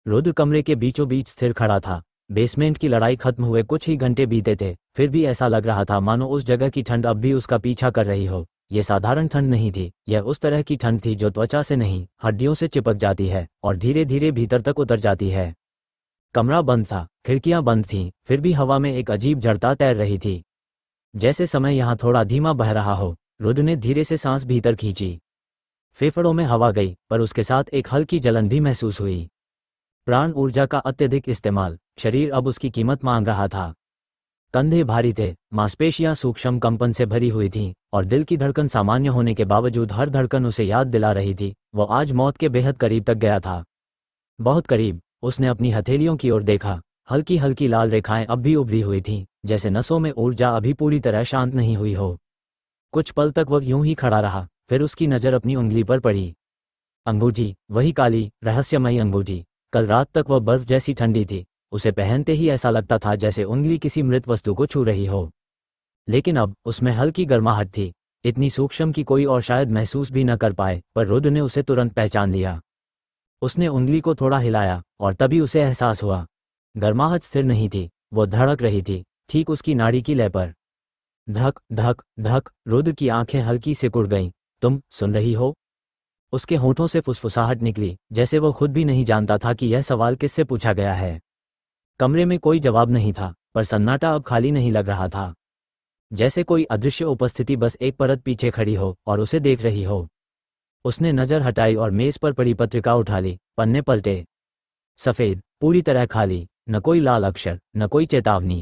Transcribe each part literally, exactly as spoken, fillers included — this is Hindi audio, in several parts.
रुद्र कमरे के बीचों बीच स्थिर खड़ा था। बेसमेंट की लड़ाई खत्म हुए कुछ ही घंटे बीते थे, फिर भी ऐसा लग रहा था मानो उस जगह की ठंड अब भी उसका पीछा कर रही हो। यह साधारण ठंड नहीं थी, यह उस तरह की ठंड थी जो त्वचा से नहीं, हड्डियों से चिपक जाती है और धीरे धीरे भीतर तक उतर जाती है। कमरा बंद था, खिड़कियां बंद थीं, फिर भी हवा में एक अजीब जड़ता तैर रही थी, जैसे समय यहाँ थोड़ा धीमा बह रहा हो। रुद्र ने धीरे से सांस भीतर खींची। फेफड़ों में हवा गई, पर उसके साथ एक हल्की जलन भी महसूस हुई। प्राण ऊर्जा का अत्यधिक इस्तेमाल, शरीर अब उसकी कीमत मांग रहा था। कंधे भारी थे, मांसपेशियां सूक्ष्म कंपन से भरी हुई थीं, और दिल की धड़कन सामान्य होने के बावजूद हर धड़कन उसे याद दिला रही थी वो आज मौत के बेहद करीब तक गया था। बहुत करीब। उसने अपनी हथेलियों की ओर देखा। हल्की हल्की लाल रेखाएं अब भी उभरी हुई थीं, जैसे नसों में ऊर्जा अभी पूरी तरह शांत नहीं हुई हो। कुछ पल तक वह यूं ही खड़ा रहा, फिर उसकी नज़र अपनी उंगली पर पड़ी। अंगूठी, वही काली रहस्यमयी अंगूठी। कल रात तक वह बर्फ जैसी ठंडी थी, उसे पहनते ही ऐसा लगता था जैसे उंगली किसी मृत वस्तु को छू रही हो। लेकिन अब उसमें हल्की गर्माहट थी, इतनी सूक्ष्म कि कोई और शायद महसूस भी न कर पाए, पर रुद्र ने उसे तुरंत पहचान लिया। उसने उंगली को थोड़ा हिलाया और तभी उसे एहसास हुआ। गर्माहट स्थिर नहीं थी, वो धड़क रही थी, ठीक उसकी नाड़ी की लय पर। धक धक धक। रुद्र की आंखें हल्की सिकुड़ गईं। तुम सुन रही हो? उसके होठों से फुसफुसाहट निकली, जैसे वो खुद भी नहीं जानता था कि यह सवाल किससे पूछा गया है। कमरे में कोई जवाब नहीं था, पर सन्नाटा अब खाली नहीं लग रहा था, जैसे कोई अदृश्य उपस्थिति बस एक परत पीछे खड़ी हो और उसे देख रही हो। उसने नज़र हटाई और मेज पर पड़ी पत्रिका उठा ली। पन्ने पलटे। सफ़ेद, पूरी तरह खाली, न कोई लाल अक्षर, न कोई चेतावनी,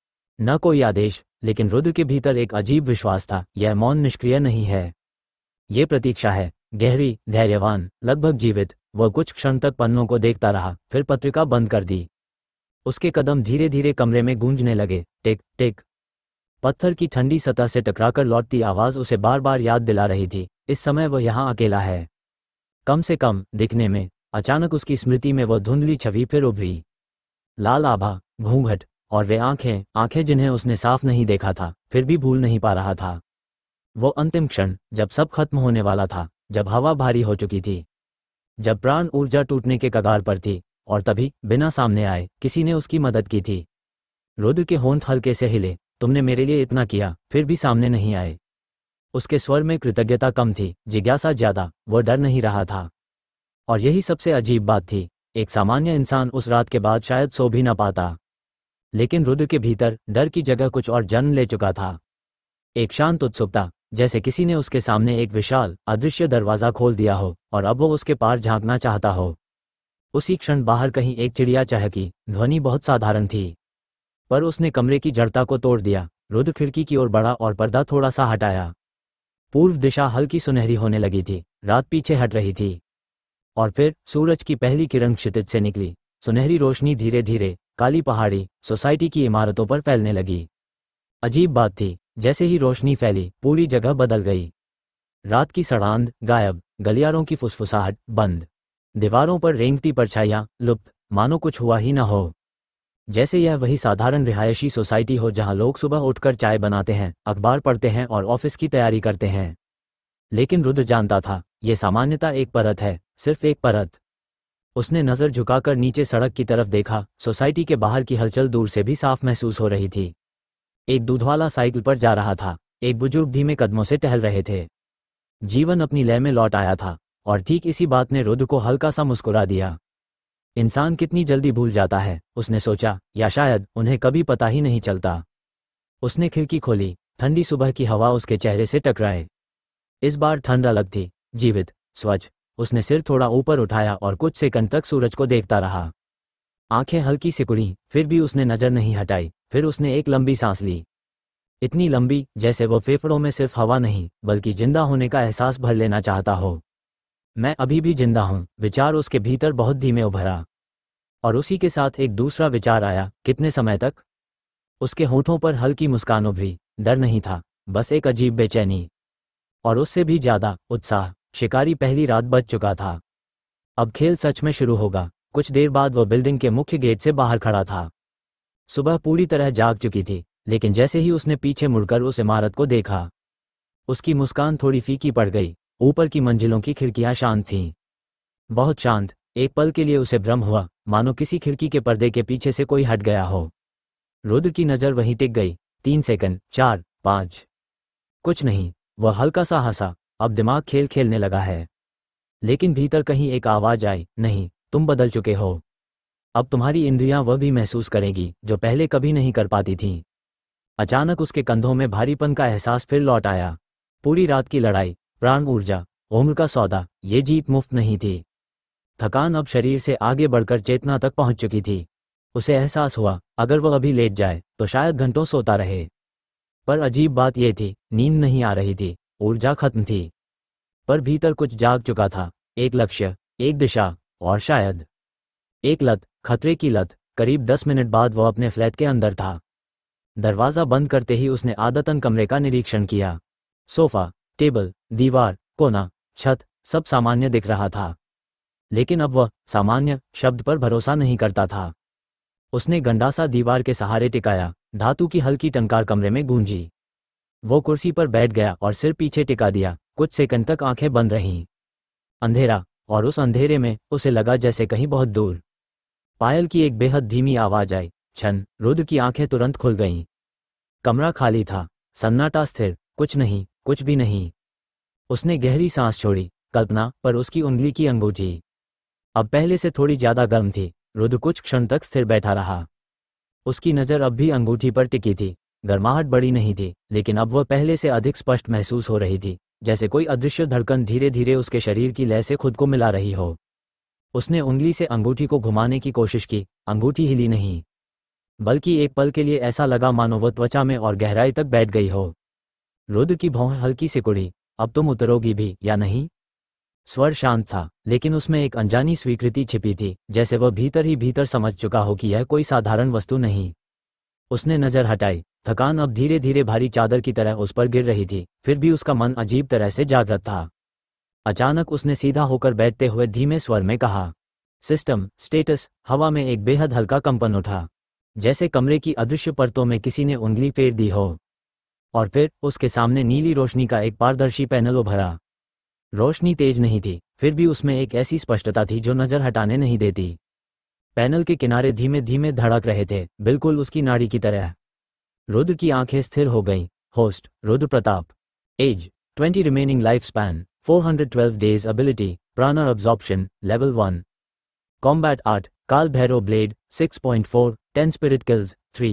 न कोई आदेश। लेकिन रुद्र के भीतर एक अजीब विश्वास था, यह मौन निष्क्रिय नहीं है, ये प्रतीक्षा है, गहरी, धैर्यवान, लगभग जीवित। वह कुछ क्षण तक पन्नों को देखता रहा, फिर पत्रिका बंद कर दी। उसके कदम धीरे धीरे कमरे में गूंजने लगे। टिक टिक। पत्थर की ठंडी सतह से टकराकर लौटती आवाज़ उसे बार बार याद दिला रही थी, इस समय वह यहाँ अकेला है, कम से कम दिखने में। अचानक उसकी स्मृति में वह धुंधली छवि फिर उभरी। लाल आभा, घूंघट, और वे आंखें, आंखें जिन्हें उसने साफ नहीं देखा था, फिर भी भूल नहीं पा रहा था। वो अंतिम क्षण, जब सब खत्म होने वाला था, जब हवा भारी हो चुकी थी, जब प्राण ऊर्जा टूटने के कगार पर थी, और तभी, बिना सामने आए, किसी ने उसकी मदद की थी। रुद्र के होंठ हल्के से हिले। तुमने मेरे लिए इतना किया, फिर भी सामने नहीं आए। उसके स्वर में कृतज्ञता कम थी, जिज्ञासा ज्यादा। वो डर नहीं रहा था, और यही सबसे अजीब बात थी। एक सामान्य इंसान उस रात के बाद शायद सो भी न पाता, लेकिन रुद्र के भीतर डर की जगह कुछ और जन्म ले चुका था। एक शांत उत्सुकता, जैसे किसी ने उसके सामने एक विशाल, अदृश्य दरवाज़ा खोल दिया हो और अब वो उसके पार झांकना चाहता हो। उसी क्षण बाहर कहीं एक चिड़िया चहकी। ध्वनि बहुत साधारण थी, पर उसने कमरे की जड़ता को तोड़ दिया। रुद्र खिड़की की ओर बढ़ा और पर्दा थोड़ा सा हटाया। पूर्व दिशा हल्की सुनहरी होने लगी थी, रात पीछे हट रही थी, और फिर सूरज की पहली किरण क्षितिज से निकली। सुनहरी रोशनी धीरे धीरे काली पहाड़ी, सोसाइटी की इमारतों पर फैलने लगी। अजीब बात थी, जैसे ही रोशनी फैली, पूरी जगह बदल गई। रात की सड़ांध गायब, गलियारों की फुसफुसाहट बंद, दीवारों पर रेंगती परछाइयां लुप्त, मानो कुछ हुआ ही न हो। जैसे यह वही साधारण रिहायशी सोसाइटी हो जहां लोग सुबह उठकर चाय बनाते हैं, अखबार पढ़ते हैं और ऑफिस की तैयारी करते हैं। लेकिन रुद्र जानता था, यह सामान्यता एक परत है, सिर्फ एक परत। उसने नज़र झुकाकर नीचे सड़क की तरफ देखा। सोसाइटी के बाहर की हलचल दूर से भी साफ महसूस हो रही थी। एक दूधवाला साइकिल पर जा रहा था, एक बुजुर्ग धीमे कदमों से टहल रहे थे। जीवन अपनी लय में लौट आया था, और ठीक इसी बात ने रुद्र को हल्का सा मुस्कुरा दिया। इंसान कितनी जल्दी भूल जाता है, उसने सोचा, या शायद उन्हें कभी पता ही नहीं चलता। उसने खिड़की खोली, ठंडी सुबह की हवा उसके चेहरे से टकराए। इस बार ठंड अलग थी, जीवित, स्वच्छ। उसने सिर थोड़ा ऊपर उठाया और कुछ सेकंड तक सूरज को देखता रहा। आंखें हल्की सिकुड़ी, फिर भी उसने नज़र नहीं हटाई। फिर उसने एक लंबी सांस ली, इतनी लंबी जैसे वो फेफड़ों में सिर्फ हवा नहीं, बल्कि जिंदा होने का एहसास भर लेना चाहता हो। मैं अभी भी जिंदा हूं, विचार उसके भीतर बहुत धीमे उभरा। और उसी के साथ एक दूसरा विचार आया, कितने समय तक? उसके होठों पर हल्की मुस्कान उभरी। डर नहीं था, बस एक अजीब बेचैनी, और उससे भी ज्यादा उत्साह। शिकारी पहली रात बच चुका था, अब खेल सच में शुरू होगा। कुछ देर बाद वह बिल्डिंग के मुख्य गेट से बाहर खड़ा था। सुबह पूरी तरह जाग चुकी थी, लेकिन जैसे ही उसने पीछे मुड़कर उस इमारत को देखा, उसकी मुस्कान थोड़ी फीकी पड़ गई। ऊपर की मंजिलों की खिड़कियां शांत थीं, बहुत शांत, एक पल के लिए उसे भ्रम हुआ, मानो किसी खिड़की के पर्दे के पीछे से कोई हट गया हो। रुद्र की नज़र वहीं टिक गई। तीन सेकंड, चार, पाँच, कुछ नहीं। वह हल्का सा हंसा, अब दिमाग खेल खेलने लगा है। लेकिन भीतर कहीं एक आवाज़ आई, नहीं, तुम बदल चुके हो। अब तुम्हारी इंद्रियां वह भी महसूस करेंगी जो पहले कभी नहीं कर पाती थीं। अचानक उसके कंधों में भारीपन का एहसास फिर लौट आया। पूरी रात की लड़ाई, प्राण ऊर्जा, उम्र का सौदा, ये जीत मुफ्त नहीं थी। थकान अब शरीर से आगे बढ़कर चेतना तक पहुंच चुकी थी। उसे एहसास हुआ, अगर वह अभी लेट जाए तो शायद घंटों सोता रहे। पर अजीब बात यह थी, नींद नहीं आ रही थी, ऊर्जा खत्म थी। पर भीतर कुछ जाग चुका था, एक लक्ष्य, एक दिशा, और शायद एक लत, खतरे की लत। करीब दस मिनट बाद वह अपने फ्लैट के अंदर था। दरवाज़ा बंद करते ही उसने आदतन कमरे का निरीक्षण किया। सोफा, टेबल, दीवार, कोना, छत, सब सामान्य दिख रहा था। लेकिन अब वह सामान्य शब्द पर भरोसा नहीं करता था। उसने गंडासा दीवार के सहारे टिकाया, धातु की हल्की टंकार कमरे में गूंजी। वो कुर्सी पर बैठ गया और सिर पीछे टिका दिया। कुछ सेकंड तक आंखें बंद रहीं। अंधेरा, और उस अंधेरे में उसे लगा जैसे कहीं बहुत दूर पायल की एक बेहद धीमी आवाज आई। क्षण, रुद्र की आंखें तुरंत खुल गईं। कमरा खाली था, सन्नाटा, स्थिर, कुछ नहीं, कुछ भी नहीं। उसने गहरी सांस छोड़ी। कल्पना, पर उसकी उंगली की अंगूठी अब पहले से थोड़ी ज्यादा गर्म थी। रुद्र कुछ क्षण तक स्थिर बैठा रहा। उसकी नज़र अब भी अंगूठी पर टिकी थी। गर्माहट बड़ी नहीं थी, लेकिन अब वह पहले से अधिक स्पष्ट महसूस हो रही थी, जैसे कोई अदृश्य धड़कन धीरे धीरे उसके शरीर की लय से खुद को मिला रही हो। उसने उंगली से अंगूठी को घुमाने की कोशिश की। अंगूठी हिली नहीं, बल्कि एक पल के लिए ऐसा लगा मानो वह त्वचा में और गहराई तक बैठ गई हो। रुद्र की भौं हल्की सिकुड़ी। अब तुम उतरोगी भी या नहीं? स्वर शांत था, लेकिन उसमें एक अनजानी स्वीकृति छिपी थी, जैसे वह भीतर ही भीतर समझ चुका हो कि यह कोई साधारण वस्तु नहीं। उसने नजर हटाई। थकान अब धीरे धीरे भारी चादर की तरह उस पर गिर रही थी, फिर भी उसका मन अजीब तरह से जागृत था। अचानक उसने सीधा होकर बैठते हुए धीमे स्वर में कहा, सिस्टम स्टेटस। हवा में एक बेहद हल्का कंपन उठा, जैसे कमरे की अदृश्य परतों में किसी ने उंगली फेर दी हो। और फिर उसके सामने नीली रोशनी का एक पारदर्शी पैनल उभरा। रोशनी तेज नहीं थी, फिर भी उसमें एक ऐसी स्पष्टता थी जो नजर हटाने नहीं देती। पैनल के किनारे धीमे धीमे धड़क रहे थे, बिल्कुल उसकी नाड़ी की तरह। रुद्र की आंखें स्थिर हो गईं। Host, Rudra Pratap. Age, twenty, remaining life span, four hundred twelve days, ability, prana absorption, level one. Combat art, Kaal Bhairav blade, six point four, ten spirit kills, three.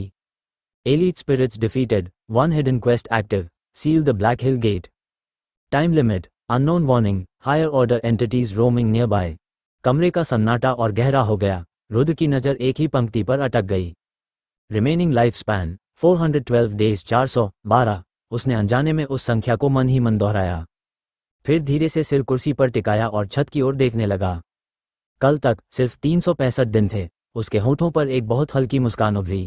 Elite spirits defeated, one hidden quest active, seal the black hill gate. Time limit, unknown warning, higher order entities roaming nearby. कमरे का सन्नाटा और गहरा हो गया। रुद्र की नज़र एक ही पंक्ति पर अटक गई। Remaining life span, four hundred twelve days, चार सौ बारह। उसने अनजाने में उस संख्या को मन ही मन दोहराया। फिर धीरे से सिर कुर्सी पर टिकाया और छत की ओर देखने लगा। कल तक सिर्फ तीन सौ पैंसठ दिन थे। उसके होठों पर एक बहुत हल्की मुस्कान उभरी।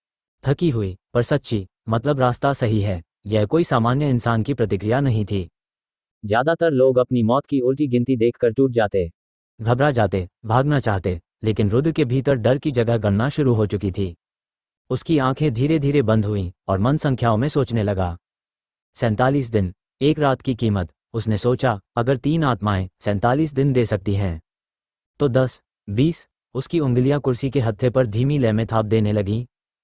थकी हुई, पर सच्ची, मतलब रास्ता सही है। यह कोई सामान्य इंसान की प्रतिक्रिया नहीं थी। ज्यादातर लोग अपनी मौत की उल्टी गिनती देखकर टूट जाते, घबरा जाते, भागना चाहते, लेकिन रुद्र के भीतर डर की जगह गणना शुरू हो चुकी थी। उसकी आंखें धीरे धीरे बंद हुईं और मन संख्याओं में सोचने लगा। सैंतालीस दिन, एक रात की कीमत। उसने सोचा, अगर तीन आत्माएं सैंतालीस दिन दे सकती हैं तो दस, बीस। उसकी उंगलियां कुर्सी के हत्थे पर धीमी लय में थाप देने लगीं।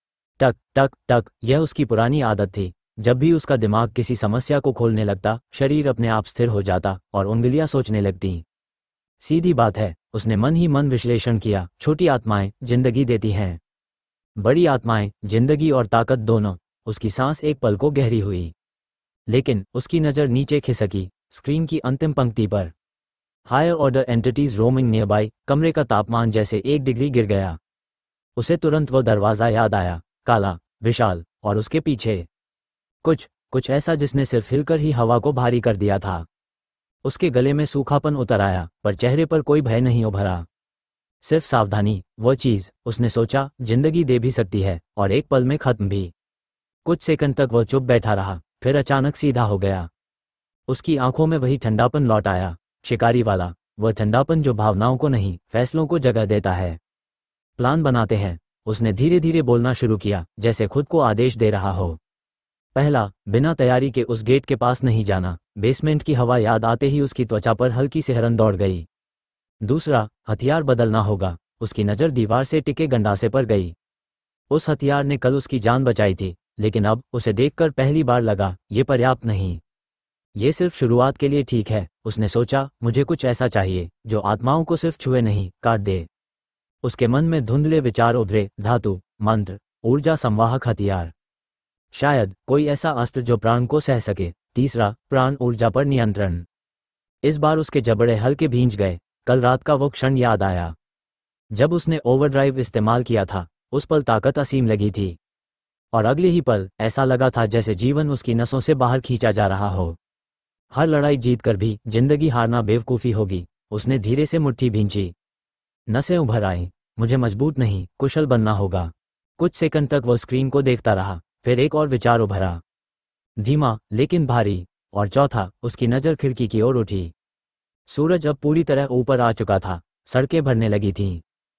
टक टक टक। यह उसकी पुरानी आदत थी। जब भी उसका दिमाग किसी समस्या को खोलने लगता, शरीर अपने आप स्थिर हो जाता और उंगलियां सोचने लगती। सीधी बात है, उसने मन ही मन विश्लेषण किया। छोटी आत्माएं जिंदगी देती हैं, बड़ी आत्माएं जिंदगी और ताकत दोनों। उसकी सांस एक पल को गहरी हुई, लेकिन उसकी नज़र नीचे खिसकी, स्क्रीन की अंतिम पंक्ति पर। Higher order entities roaming nearby. कमरे का तापमान जैसे एक डिग्री गिर गया। उसे तुरंत वो दरवाज़ा याद आया, काला, विशाल, और उसके पीछे कुछ कुछ ऐसा जिसने सिर्फ हिलकर ही हवा को भारी कर दिया था। उसके गले में सूखापन उतर आया, पर चेहरे पर कोई भय नहीं उभरा, सिर्फ सावधानी। वो चीज़, उसने सोचा, जिंदगी दे भी सकती है और एक पल में खत्म भी। कुछ सेकंड तक वो चुप बैठा रहा, फिर अचानक सीधा हो गया। उसकी आंखों में वही ठंडापन लौट आया, शिकारी वाला, वह ठंडापन जो भावनाओं को नहीं, फैसलों को जगह देता है। प्लान बनाते हैं, उसने धीरे धीरे बोलना शुरू किया, जैसे खुद को आदेश दे रहा हो। पहला, बिना तैयारी के उस गेट के पास नहीं जाना। बेसमेंट की हवा याद आते ही उसकी त्वचा पर हल्की सिहरन दौड़ गई। दूसरा, हथियार बदलना होगा। उसकी नज़र दीवार से टिके गंडासे पर गई। उस हथियार ने कल उसकी जान बचाई थी, लेकिन अब उसे देखकर पहली बार लगा, ये पर्याप्त नहीं। ये सिर्फ शुरुआत के लिए ठीक है, उसने सोचा। मुझे कुछ ऐसा चाहिए जो आत्माओं को सिर्फ छुए नहीं, काट दे। उसके मन में धुंधले विचार उभरे, धातु, मंत्र, ऊर्जा संवाहक हथियार। शायद कोई ऐसा अस्त्र जो प्राण को सह सके। तीसरा, प्राण ऊर्जा पर नियंत्रण। इस बार उसके जबड़े हल्के भींच गए। कल रात का वो क्षण याद आया जब उसने ओवरड्राइव इस्तेमाल किया था। उस पल ताकत असीम लगी थी, और अगले ही पल ऐसा लगा था जैसे जीवन उसकी नसों से बाहर खींचा जा रहा हो। हर लड़ाई जीतकर भी जिंदगी हारना बेवकूफ़ी होगी। उसने धीरे से मुट्ठी भींची। नसें उभर आईं। मुझे मजबूत नहीं, कुशल बनना होगा। कुछ सेकंड तक वो स्क्रीन को देखता रहा, फिर एक और विचार उभरा, धीमा लेकिन भारी। और चौथा, उसकी नज़र खिड़की की ओर उठी। सूरज अब पूरी तरह ऊपर आ चुका था, सड़कें भरने लगी थीं।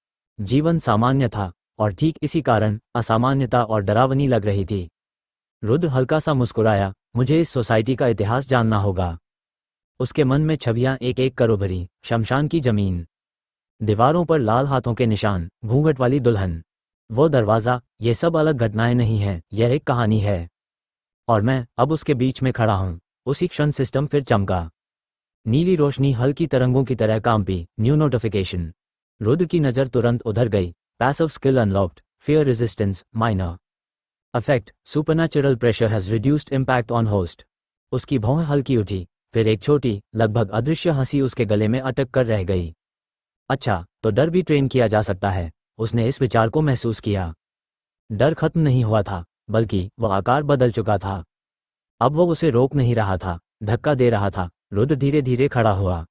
जीवन सामान्य था, और ठीक इसी कारण असामान्यता और डरावनी लग रही थी। रुद्र हल्का सा मुस्कुराया, मुझे इस सोसाइटी का इतिहास जानना होगा। उसके मन में छवियां एक एक कर उभरी। शमशान की जमीन, दीवारों पर लाल हाथों के निशान, घूंघट वाली दुल्हन, वो दरवाज़ा, ये सब अलग घटनाएं नहीं हैं, यह एक कहानी है। और मैं अब उसके बीच में खड़ा हूं। उसी क्षण सिस्टम फिर चमका। नीली रोशनी हल्की तरंगों की तरह कांपी। New notification. रुद्र की नज़र तुरंत उधर गई। Passive skill unlocked, fear resistance minor effect, supernatural pressure has reduced impact on host. उसकी भौं हल्की उठी, फिर एक छोटी, लगभग अदृश्य हंसी उसके गले में अटक कर रह गई। अच्छा, तो डर भी ट्रेन किया जा सकता है। उसने इस विचार को महसूस किया। डर खत्म नहीं हुआ था, बल्कि वह आकार बदल चुका था। अब वो उसे रोक नहीं रहा था, धक्का दे रहा था। रुद्र धीरे धीरे खड़ा हुआ।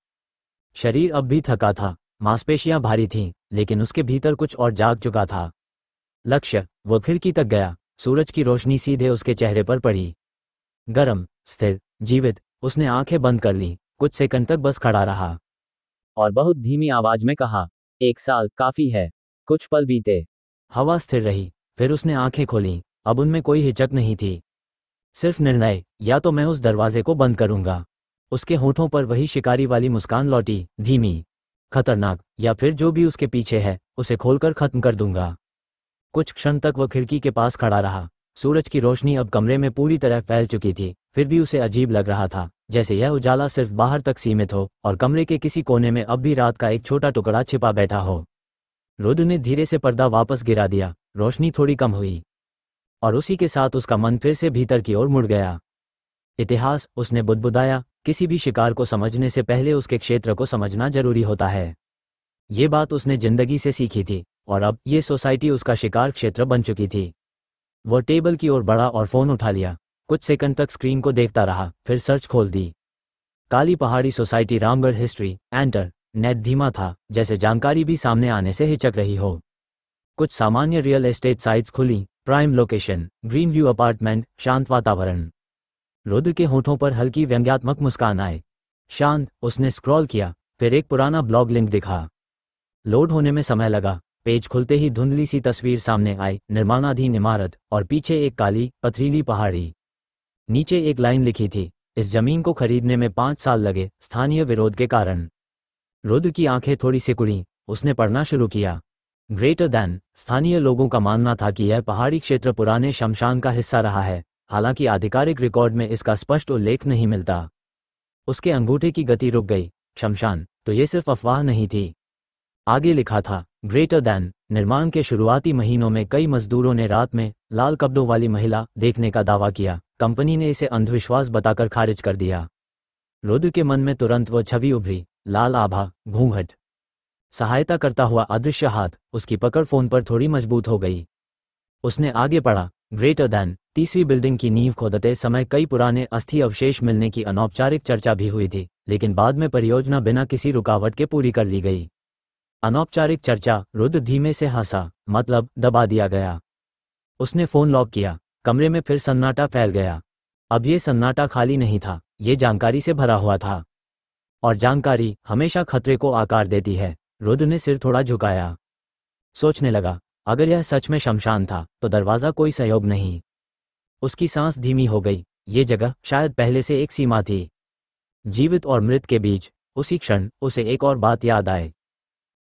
शरीर अब भी थका था, मांसपेशियां भारी थीं, लेकिन उसके भीतर कुछ और जाग चुका था। लक्ष्य। वो खिड़की तक गया। सूरज की रोशनी सीधे उसके चेहरे पर पड़ी। गरम, स्थिर, जीवित। उसने आंखें बंद कर लीं, कुछ सेकंड तक बस खड़ा रहा, और बहुत धीमी आवाज में कहा, एक साल काफी है। कुछ पल बीते। हवा स्थिर रही, फिर उसने आंखें खोलीं। अब उनमें कोई हिचक नहीं थी, सिर्फ निर्णय, या तो मैं उस दरवाजे को बंद करूंगा। उसके होठों पर वही शिकारी वाली मुस्कान लौटी, धीमी, खतरनाक, या फिर जो भी उसके पीछे है उसे खोलकर खत्म कर दूंगा। कुछ क्षण तक वह खिड़की के पास खड़ा रहा। सूरज की रोशनी अब कमरे में पूरी तरह फैल चुकी थी, फिर भी उसे अजीब लग रहा था, जैसे यह उजाला सिर्फ बाहर तक सीमित हो और कमरे के किसी कोने में अब भी रात का एक छोटा टुकड़ा छिपा बैठा हो। रुद्र ने धीरे से पर्दा वापस गिरा दिया। रोशनी थोड़ी कम हुई, और उसी के साथ उसका मन फिर से भीतर की ओर मुड़ गया। इतिहास, उसने बुदबुदाया, किसी भी शिकार को समझने से पहले उसके क्षेत्र को समझना जरूरी होता है। ये बात उसने जिंदगी से सीखी थी, और अब ये सोसाइटी उसका शिकार क्षेत्र बन चुकी थी। वो टेबल की ओर बढ़ा और फोन उठा लिया। कुछ सेकंड तक स्क्रीन को देखता रहा, फिर सर्च खोल दी। Kali Pahadi society, Ramgarh history, enter. Net धीमा था, जैसे जानकारी भी सामने आने से हिचक रही हो। कुछ सामान्य रियल एस्टेट साइट्स खुली। Prime location, green view apartment, शांत वातावरण। रुद्र के होठों पर हल्की व्यंग्यात्मक मुस्कान आए। शांत। उसने स्क्रॉल किया, फिर एक पुराना ब्लॉग लिंक दिखा। लोड होने में समय लगा। पेज खुलते ही धुंधली सी तस्वीर सामने आई, निर्माणाधीन इमारत, और पीछे एक काली, पथरीली पहाड़ी। नीचे एक लाइन लिखी थी, इस जमीन को खरीदने में पाँच साल लगे, स्थानीय विरोध के कारण। रुद्र की आंखें थोड़ी सिकुड़ी। उसने पढ़ना शुरू किया। ग्रेटर दैन, स्थानीय लोगों का मानना था कि यह पहाड़ी क्षेत्र पुराने शमशान का हिस्सा रहा है, हालांकि आधिकारिक रिकॉर्ड में इसका स्पष्ट उल्लेख नहीं मिलता। उसके अंगूठे की गति रुक गई। शमशान, तो ये सिर्फ अफवाह नहीं थी। आगे लिखा था, ग्रेटर दैन, निर्माण के शुरुआती महीनों में कई मजदूरों ने रात में लाल कपड़ों वाली महिला देखने का दावा किया। कंपनी ने इसे अंधविश्वास बताकर खारिज कर दिया। रुद्र के मन में तुरंत वो छवि उभरी, लाल आभा, घूंघट, सहायता करता हुआ अदृश्य हाथ। उसकी पकड़ फोन पर थोड़ी मजबूत हो गई। उसने आगे पढ़ा, ग्रेटर दैन, तीसरी बिल्डिंग की नींव खोदते समय कई पुराने अस्थि अवशेष मिलने की अनौपचारिक चर्चा भी हुई थी, लेकिन बाद में परियोजना बिना किसी रुकावट के पूरी कर ली गई। अनौपचारिक चर्चा, रुद्र धीमे से हंसा, मतलब दबा दिया गया। उसने फोन लॉक किया। कमरे में फिर सन्नाटा फैल गया। अब ये सन्नाटा खाली नहीं था, ये जानकारी से भरा हुआ था, और जानकारी हमेशा खतरे को आकार देती है। रुद्र ने सिर थोड़ा झुकाया, सोचने लगा, अगर यह सच में शमशान था तो दरवाज़ा कोई सहयोग नहीं। उसकी सांस धीमी हो गई। ये जगह शायद पहले से एक सीमा थी, जीवित और मृत के बीच। उसी क्षण उसे एक और बात याद आए,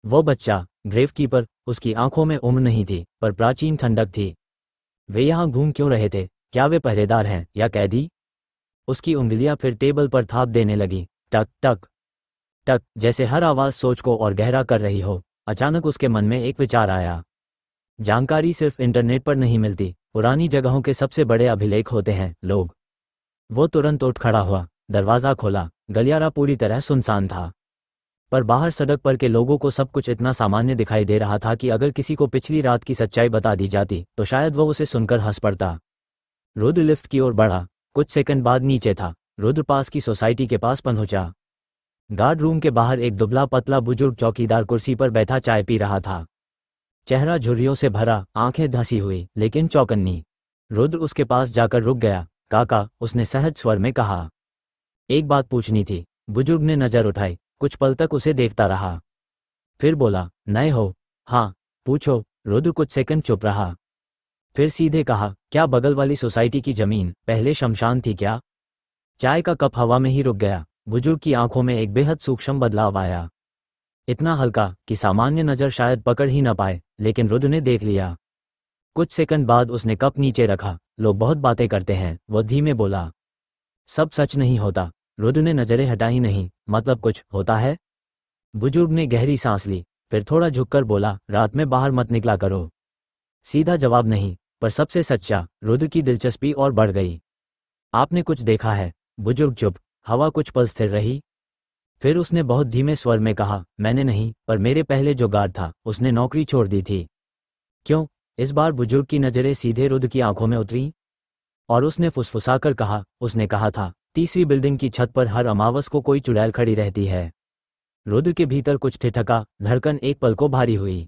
वो बच्चा, ग्रेवकीपर, उसकी आंखों में उम्र नहीं थी पर प्राचीन ठंडक थी। वे यहाँ घूम क्यों रहे थे? क्या वे पहरेदार हैं या कैदी? उसकी उंगलियां फिर टेबल पर थाप देने लगी, टक टक टक, जैसे हर आवाज़ सोच को और गहरा कर रही हो। अचानक उसके मन में एक विचार आया। जानकारी सिर्फ इंटरनेट पर नहीं मिलती, पुरानी जगहों के सबसे बड़े अभिलेख होते हैं लोग। वो तुरंत उठ खड़ा हुआ, दरवाज़ा खोला। गलियारा पूरी तरह सुनसान था, पर बाहर सड़क पर के लोगों को सब कुछ इतना सामान्य दिखाई दे रहा था कि अगर किसी को पिछली रात की सच्चाई बता दी जाती तो शायद वो उसे सुनकर हंस पड़ता। रुद्र लिफ्ट की ओर बढ़ा। कुछ सेकंड बाद नीचे था। रुद्र पास की सोसाइटी के पास पहुंचा। गार्ड रूम के बाहर एक दुबला पतला बुजुर्ग चौकीदार कुर्सी पर बैठा चाय पी रहा था। चेहरा झुर्रियों से भरा, आंखें धंसी हुई लेकिन चौकन्नी। रुद्र उसके पास जाकर रुक गया। काका, उसने सहज स्वर में कहा। एक बात पूछनी थी। बुजुर्ग ने नजर उठाई, कुछ पल तक उसे देखता रहा, फिर बोला, नए हो? हाँ, पूछो। रुद्र कुछ सेकंड चुप रहा, फिर सीधे कहा, क्या बगल वाली सोसाइटी की जमीन पहले शमशान थी क्या? चाय का कप हवा में ही रुक गया। बुजुर्ग की आंखों में एक बेहद सूक्ष्म बदलाव आया, इतना हल्का कि सामान्य नजर शायद पकड़ ही न पाए, लेकिन रुद्र ने देख लिया। कुछ सेकंड बाद उसने कप नीचे रखा। लोग बहुत बातें करते हैं, वो धीमे बोला। सब सच नहीं होता। रुद्र ने नजरें हटाई, नहीं, मतलब कुछ होता है। बुजुर्ग ने गहरी सांस ली, फिर थोड़ा झुककर बोला, रात में बाहर मत निकला करो। सीधा जवाब नहीं, पर सबसे सच्चा। रुद्र की दिलचस्पी और बढ़ गई। आपने कुछ देखा है? बुजुर्ग चुप। हवा कुछ पल स्थिर रही, फिर उसने बहुत धीमे स्वर में कहा, मैंने नहीं, पर मेरे पहले जो गार्ड था उसने नौकरी छोड़ दी थी। क्यों? इस बार बुजुर्ग की नजरें सीधे रुद्र की आंखों में उतरी और उसने फुसफुसाकर कहा, उसने कहा था, तीसरी बिल्डिंग की छत पर हर अमावस को कोई चुड़ैल खड़ी रहती है। रुद्र के भीतर कुछ ठिठका, धड़कन एक पल को भारी हुई।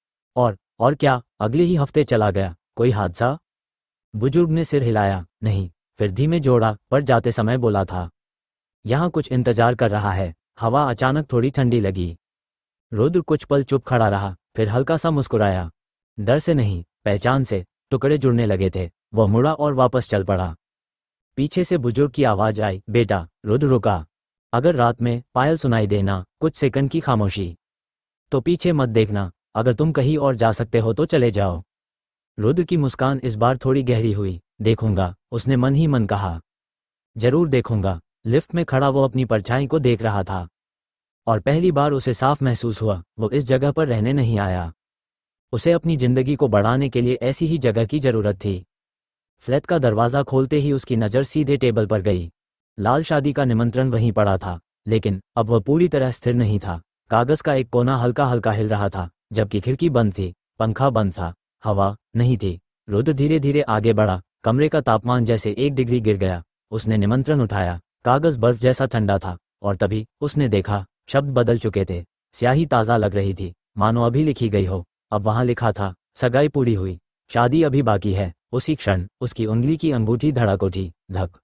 और और क्या? अगले ही हफ्ते चला गया। कोई हादसा? बुजुर्ग ने सिर हिलाया, नहीं। फिर धीमे जोड़ा, पर जाते समय बोला था, यहाँ कुछ इंतजार कर रहा है। हवा अचानक थोड़ी ठंडी लगी। रुद्र कुछ पल चुप खड़ा रहा, फिर हल्का सा मुस्कुराया। डर से नहीं, पहचान से। टुकड़े जुड़ने लगे थे। वह मुड़ा और वापस चल पड़ा। पीछे से बुजुर्ग की आवाज आई, बेटा। रुद्र रुका। अगर रात में पायल सुनाई देना, कुछ सेकंड की खामोशी, तो पीछे मत देखना। अगर तुम कहीं और जा सकते हो तो चले जाओ। रुद्र की मुस्कान इस बार थोड़ी गहरी हुई। देखूंगा, उसने मन ही मन कहा। जरूर देखूंगा। लिफ्ट में खड़ा वो अपनी परछाई को देख रहा था, और पहली बार उसे साफ महसूस हुआ, वो इस जगह पर रहने नहीं आया। उसे अपनी जिंदगी को बढ़ाने के लिए ऐसी ही जगह की जरूरत थी। फ्लैट का दरवाज़ा खोलते ही उसकी नज़र सीधे टेबल पर गई। लाल शादी का निमंत्रण वहीं पड़ा था, लेकिन अब वह पूरी तरह स्थिर नहीं था। कागज का एक कोना हल्का हल्का हिल रहा था, जबकि खिड़की बंद थी, पंखा बंद था, हवा नहीं थी। रुद्र धीरे धीरे आगे बढ़ा। कमरे का तापमान जैसे एक डिग्री गिर गया। उसने निमंत्रण उठाया। कागज बर्फ जैसा ठंडा था, और तभी उसने देखा, शब्द बदल चुके थे। स्याही ताज़ा लग रही थी, मानो अभी लिखी गई हो। अब वहाँ लिखा था, सगाई पूरी हुई, शादी अभी बाकी है। उसी क्षण उसकी उंगली की अंगूठी धड़क उठी, धक।